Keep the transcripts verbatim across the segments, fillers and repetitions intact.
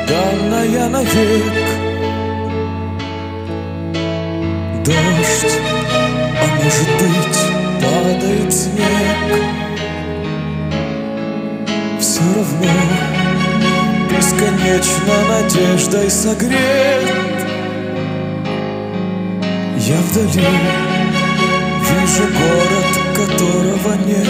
данная навек. Дождь, а может быть, падает снег. Все равно бесконечно надеждой согрет. Я вдали вижу город, которого нет.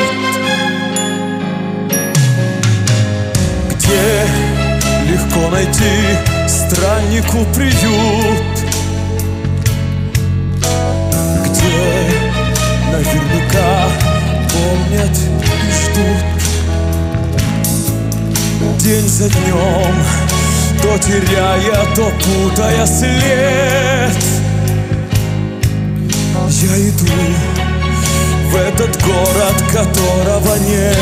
Где легко найти страннику приют, где наверняка помнят и ждут. День за днем, то теряя, то путая след, я иду в этот город, которого нет.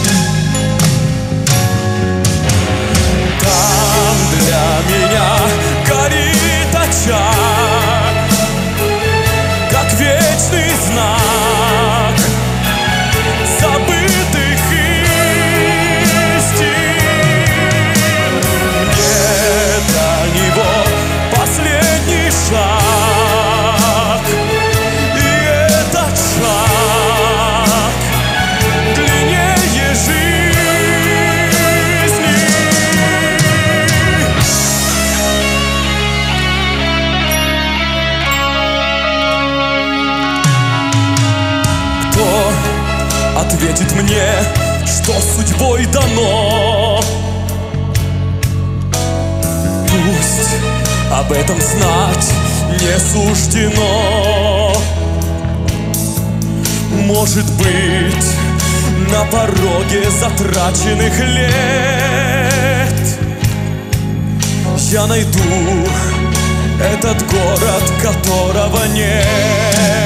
Там для меня горит очаг, как вечный знак забытых истин. Это него последний шаг, и этот шаг длиннее жизни. Кто ответит мне, что судьбой дано? Пусть об этом знать не суждено. Может быть, на пороге затраченных лет я найду этот город, которого нет.